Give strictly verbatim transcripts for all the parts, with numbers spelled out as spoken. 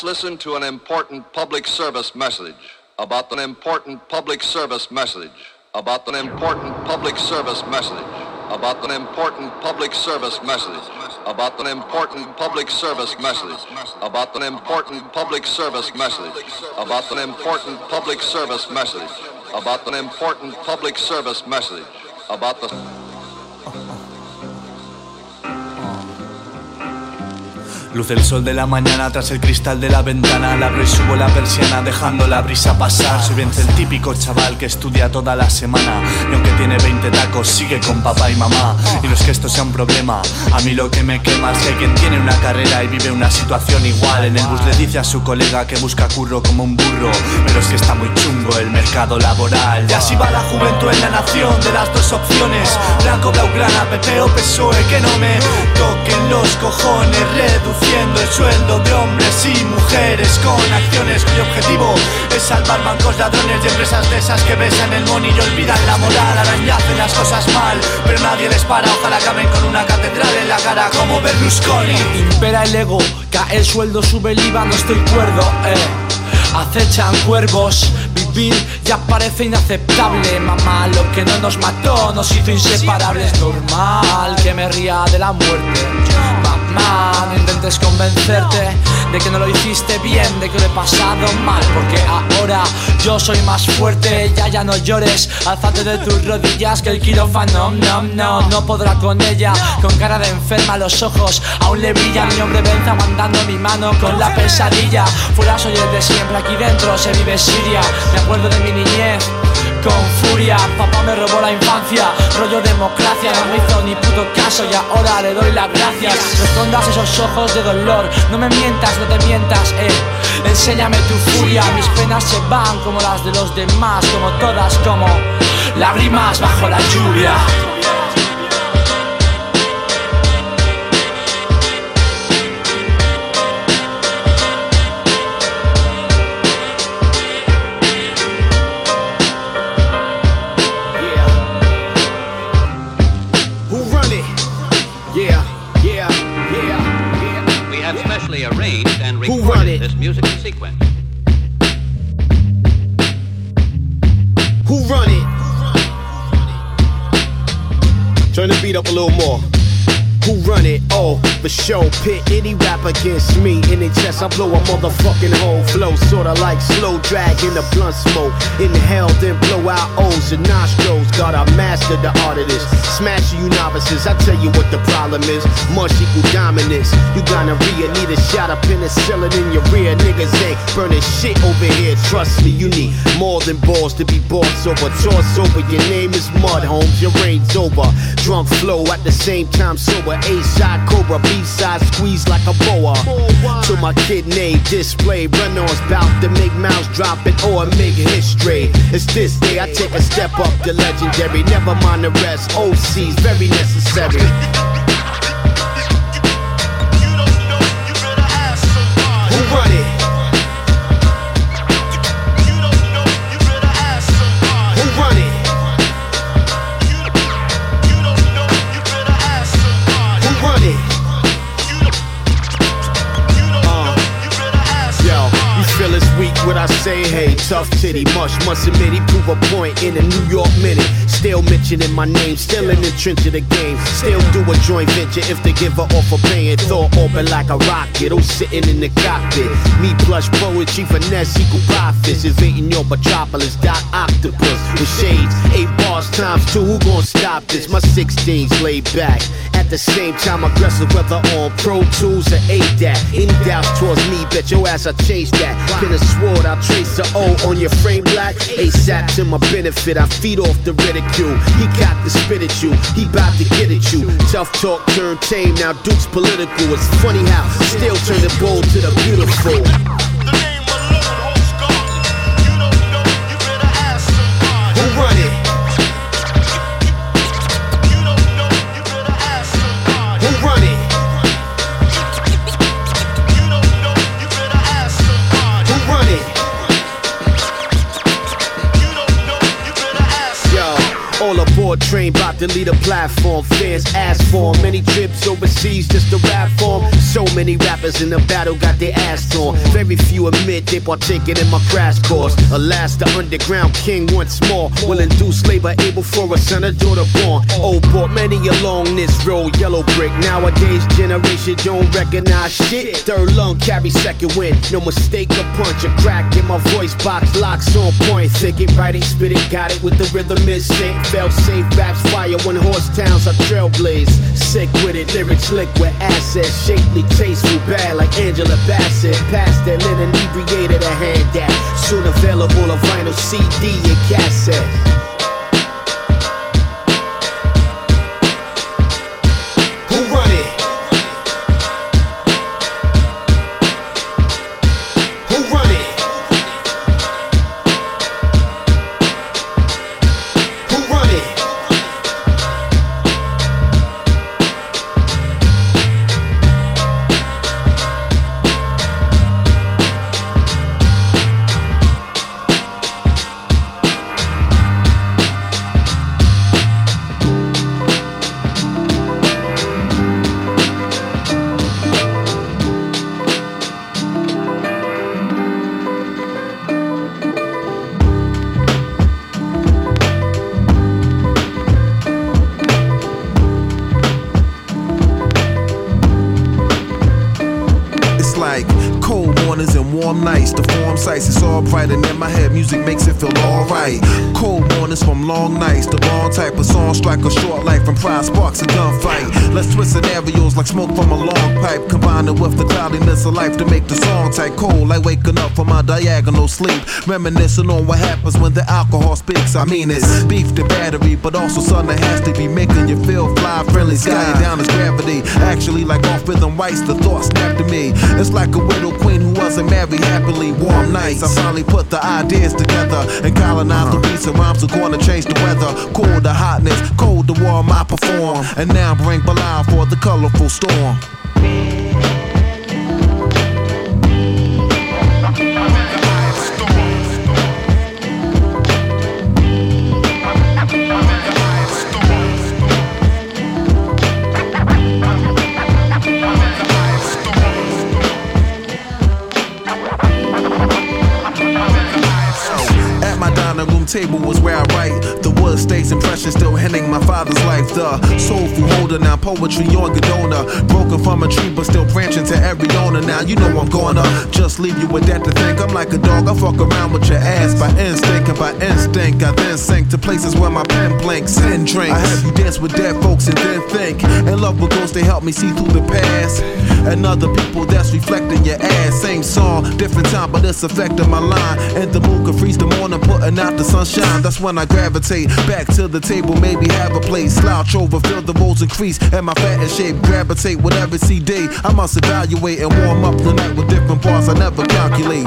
Listen to an important public service message about an important public service message about an important public service message about an important public service message about an important public service message about an important public service message about an important public service message about an important public service message about the Luce el sol de la mañana tras el cristal de la ventana. La abro y subo la persiana dejando la brisa pasar. Soy bien el típico chaval que estudia toda la semana y aunque tiene veinte tacos sigue con papá y mamá. Y no es que esto sea un problema, a mí lo que me quema es que hay quien tiene una carrera y vive una situación igual. En el bus le dice a su colega que busca curro como un burro, pero es que está muy chungo el mercado laboral. Y así va la juventud en la nación de las dos opciones, blanco, blaugrana, P P o P S O E. Que no me toquen los cojones reduciendo el sueldo de hombres y mujeres con acciones cuyo objetivo es salvar bancos, ladrones y empresas de esas que besan el money y olvidan la moral. Ahora ya hacen las cosas mal, pero nadie les para. Ojalá acaben con una catedral en la cara como Berlusconi. Impera el ego, cae el sueldo, sube el I V A, no estoy cuerdo, eh. Acechan cuervos, vivir ya parece inaceptable. Mamá, lo que no nos mató nos hizo inseparables. Normal que me ría de la muerte. Mamá, no intentes convencerte de que no lo hiciste bien, de que lo he pasado mal, porque ahora yo soy más fuerte. Ya, ya no llores, alzate de tus rodillas que el quirófano no, no, no podrá con ella. Con cara de enferma los ojos aún le brillan. Mi hombre venza mandando mi mano con la pesadilla. Fuera soy el de siempre, aquí dentro se vive Siria. Me acuerdo de mi niñez con furia, papá me robó la infancia, rollo democracia, no me hizo ni puto caso y ahora le doy las gracias. No escondas esos ojos de dolor, no me mientas, no te mientas, eh. Enséñame tu furia, mis penas se van como las de los demás, como todas, como lágrimas bajo la lluvia. Arranged and recorded this musical sequence. Who run it? Turn the beat up a little more. Who run it? Oh, for show. Pit any rap against me in the chest, I blow a motherfucking whole flow. Sorta like slow drag in the blunt smoke. Inhale, then blow out O's and nostrils. Gotta master the art of this. Smash you novices, I tell you what the problem is. Mush equal dominance. You gonorrhea, need a shot of penicillin in your rear. Niggas ain't burning shit over here. Trust me, you need more than balls to be bought sober. Toss over, your name is Mud Holmes, your reign's over. Drunk flow at the same time sober. A-side Cobra, B-side squeeze like a boa. To my kid name display, run-ons bout to make mouths drop it or make history. It's this day I take a step up the legendary. Never mind the rest, O C's very necessary. Who run it? Who run it? Feel it's weak what I say, hey, tough titty, mush, must admit he prove a point in a New York minute. Still mentioning my name, still in the trench of the game. Still do a joint venture if they give her offer paying. Thought open like a rocket, oh sitting in the cockpit. Me plush poetry, finesse equal profits. Invading your metropolis, dot octopus with shades. Eight bars times two, who gon' stop this? My sixteens laid back. At the same time aggressive, whether on Pro Tools or A D A T. Any doubts towards me, bet your ass I changed that. Pin a sword, I'll trace the O on your frame black. ASAP to my benefit, I feed off the ridicule. He got the spit at you, he bout to get at you. Tough talk turned tame, now Duke's political. It's funny how still turn the bold to the beautiful. Who run it? Who run it? Who run it? Yo, all aboard More train about to lead a platform. Fans ask for many trips overseas just to rap for 'em. So many rappers in the battle got their ass torn. Very few admit they partaking in my crash course. Alas, the underground king once more will induce labor able for a son or daughter born. Oh, brought many along this road, yellow brick. Nowadays generation don't recognize shit. Third lung carry second wind. No mistake, a punch, a crack in my voice box, locks on point. Thick it, right it, spit it, got it with the rhythm is sick. Felt safe, raps fire, one horse towns are trailblaze. Sick with it, lyrics slick with assets. Shapely, tasteful, bad like Angela Bassett. Past that, lit inebriated a hand that. Soon available on vinyl, C D, and cassette. It's all bright and in my head music makes it feel alright. Cold mornings from long nights, the wrong type of song strike a short life from pride sparks a gunfight. Let's twist scenarios like smoke from a long pipe, combine it with the cloudiness of life to make the song tight. Cold like waking up from my diagonal sleep, reminiscing on what happens when the alcohol speaks. I mean it's beef to battery, but also something that has to be making you feel fly, friendly, sky down as gravity. Actually like off rhythm rights, the thought snapped to me. It's like a widow queen who wasn't married happily. Warm nights, I finally put the ideas together and colonize the beats and rhymes are gonna change the weather. Cool the hotness, cold the warm I perform, and now bring Bilal for the colorful storm. Table was where I write. The wood stays impression still hinting my father's life. The soulful holder, now poetry on Godona. Broken from a tree but still branching to every owner. Now you know I'm gonna just leave you with that to think. I'm like a dog, I fuck around with your ass by instinct. And by instinct I then sink to places where my pen blinks and drinks. I have you dance with dead folks and then think. And love with ghosts, they help me see through the past. And other people that's reflecting your ass. Same song, different time, but it's affecting my line. And the moon can freeze the morning, putting out the sunshine. That's when I gravitate back to the table, maybe have a place. Slouch over, feel the rolls increase, and my fat and shape gravitate. Whatever C D, I must evaluate and warm up the night with different parts I never calculate.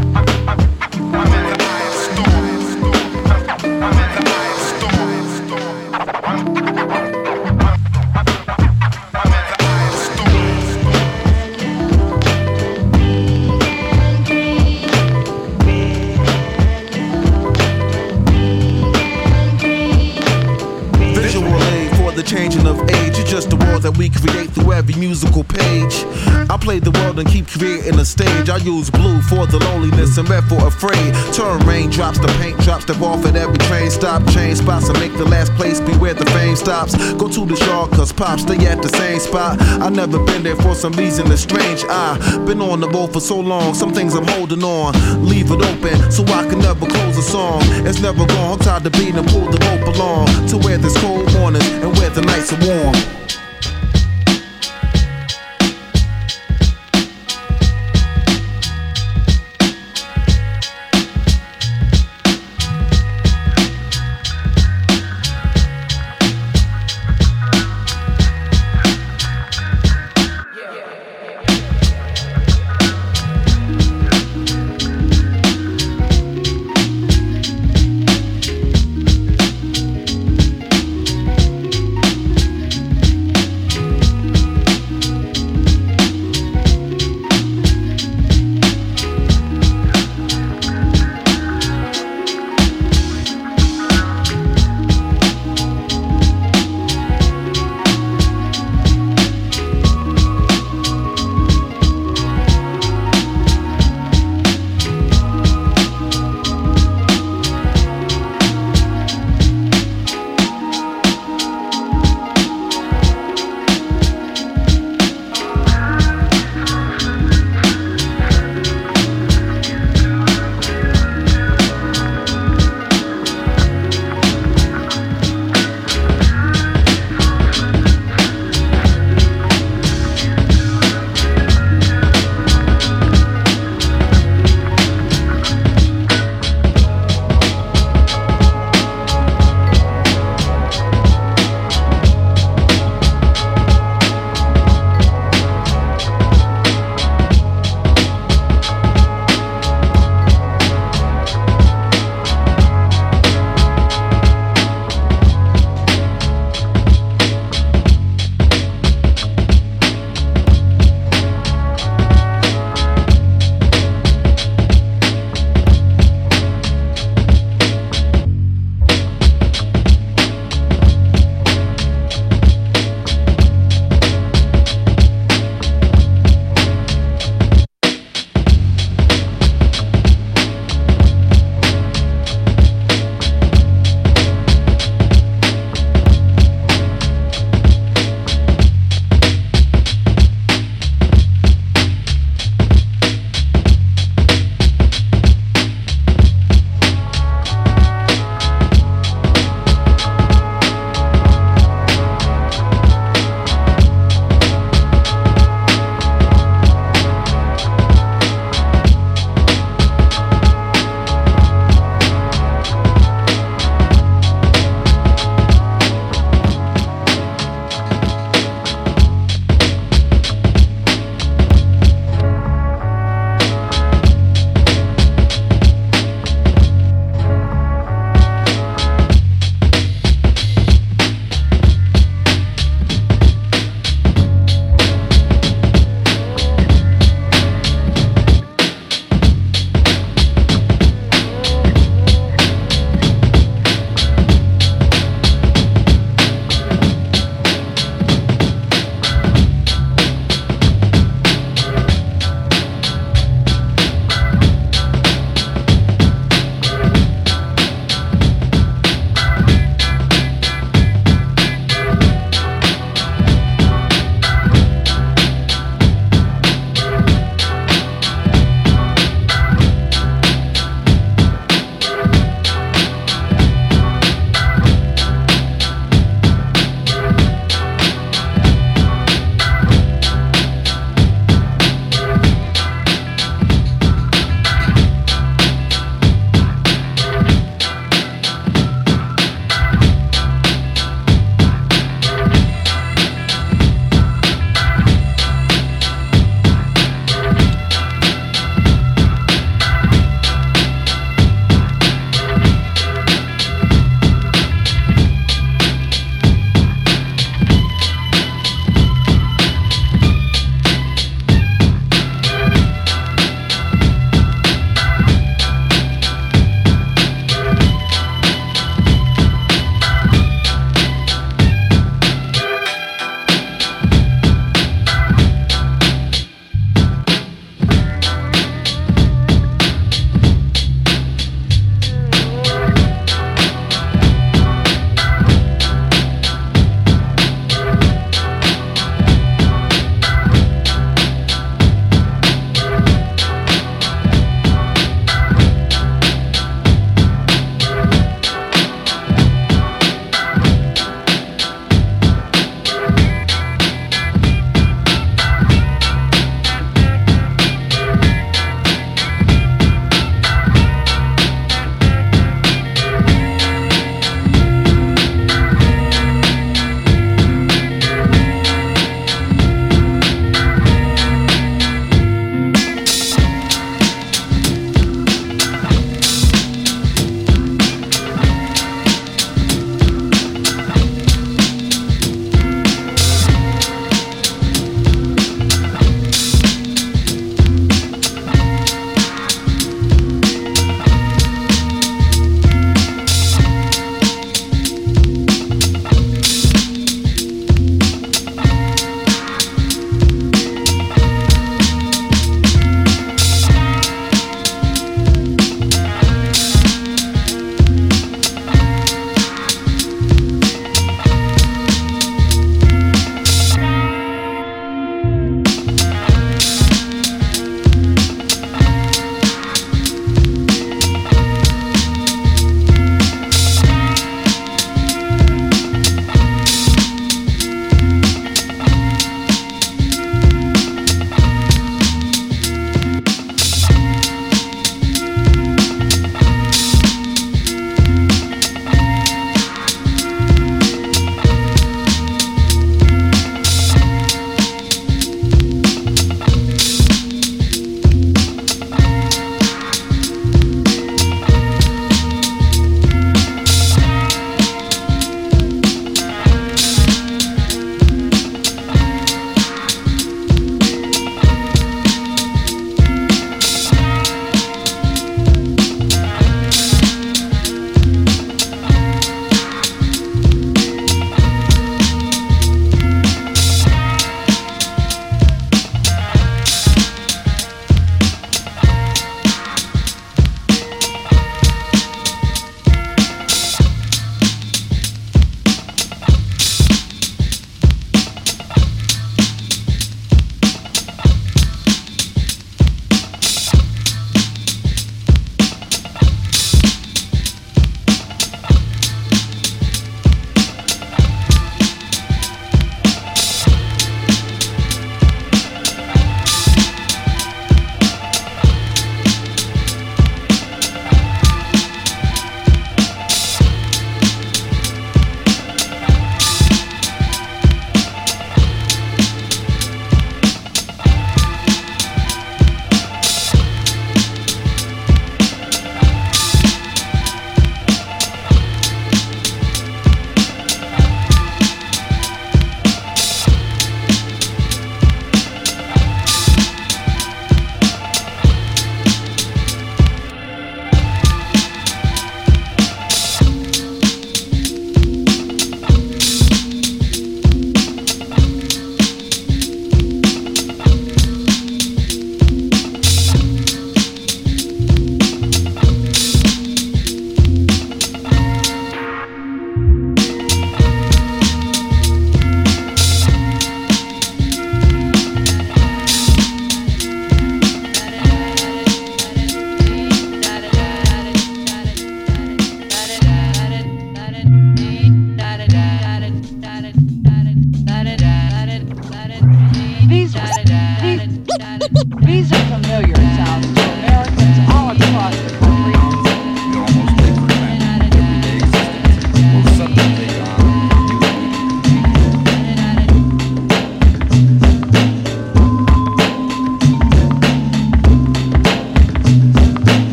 Changing of age, it's just the world that we create through every musical page. I play the world and keep creating a stage. I use blue for the loneliness and red for afraid. Turn raindrops to paint drops, step off at every train stop. Change spots and make the last place be where the fame stops. Go to the shore cause pops stay at the same spot. I never been there for some reason it's strange. I been on the road for so long, some things I'm holding on. Leave it open so I can never close a song. It's never gone, I'm tired of beating and pull the rope along to where there's cold mornings and where the nights are warm.